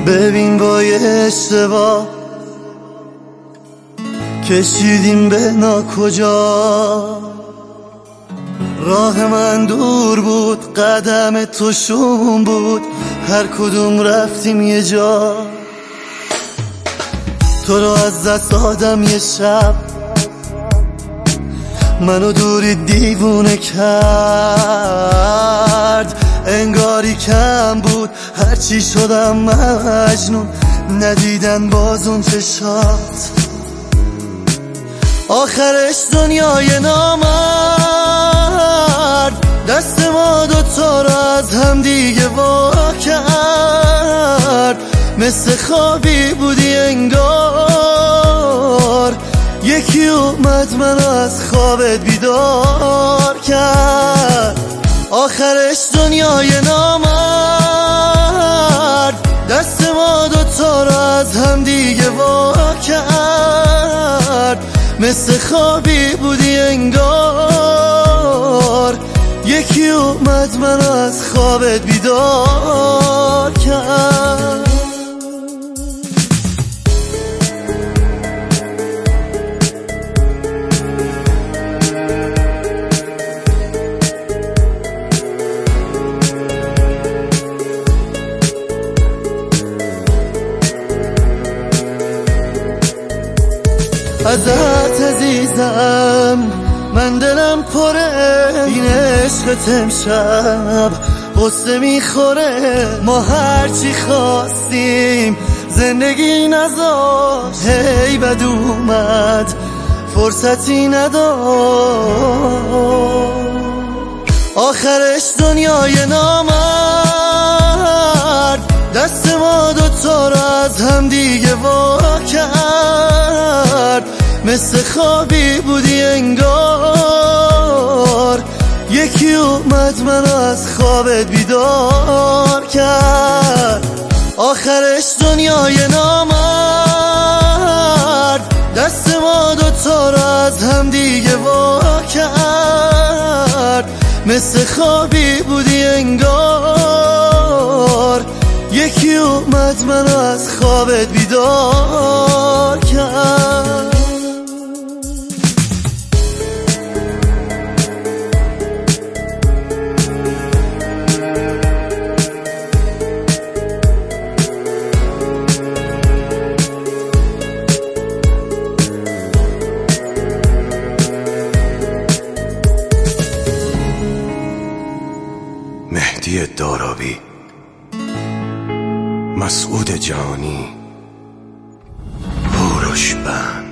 ببین با یه اشتباه کشیدیم به ناکجا. راه من دور بود، قدم تو شوم بود، هر کدوم رفتیم یه جا. تو رو از دست دادم یه شب، منو دوری دیوونه کرد. انگاری کم بود هرچی شدم مجنون، ندیدن باز اون چشات. آخرش دنیای نامرد دست ما دوتا رو از هم دیگه وا کرد. مثل خوابی بودی انگار، یکی اومد منو از خوابت بیدار کرد. آخرش دنیای نامرد دست ما دوتا رو از هم دیگه وا کرد. مثل خوابی بودی انگار، یکی اومد منو از خوابت بیدار کرد. ازت عزیزم من دلم پره، این عشقت امشب قصه میخوره. ما هرچی خواستیم زندگی نذاشت، هی بد اومد فرصتی نداشت. آخرش دنیای نامرد دست ما دوتا رو از هم دیگه وا کرد. مثل خوابی بودی انگار، یکی اومد منو از خوابت بیدار کرد. آخرش دنیای نامرد دست ما دوتا رو از هم دیگه وا کرد. مثل خوابی بودی انگار، یکی اومد منو از خوابت بیدار کرد. مهدی دارابی، مسعود جهانی، هوروش بند.